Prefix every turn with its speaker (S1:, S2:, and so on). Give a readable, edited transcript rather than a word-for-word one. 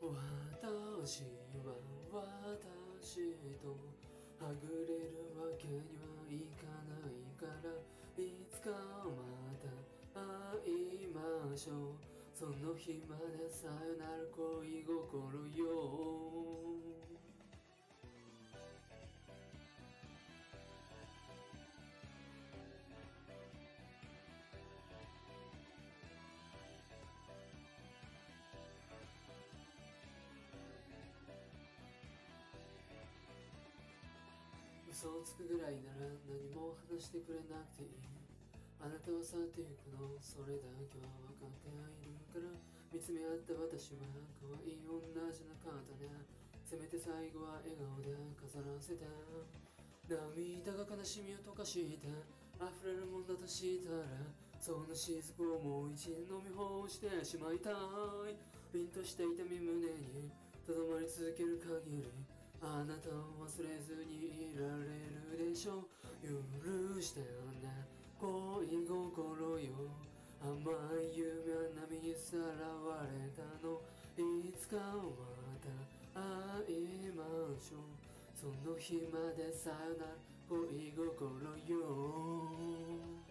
S1: 私は私とはぐれるわけにはいかないから、いつかまた会いましょう。その日までさよなら恋心よ。嘘をつくぐらいなら何も話してくれなくていい。あなたは去っていくの、それだけは分かっているから。見つめ合った私は可愛い女じゃなかったね。せめて最後は笑顔で飾らせて。涙が悲しみを溶かして溢れるもんだとしたら、その雫をもう一度飲み干してしまいたい。凛とした痛み胸にとどまり続ける限り、あなたを忘れずにいられるでしょう。許してね恋心よ。甘い夢は波にさらわれたの。いつかまた会いましょう。その日までさよなら恋心よ。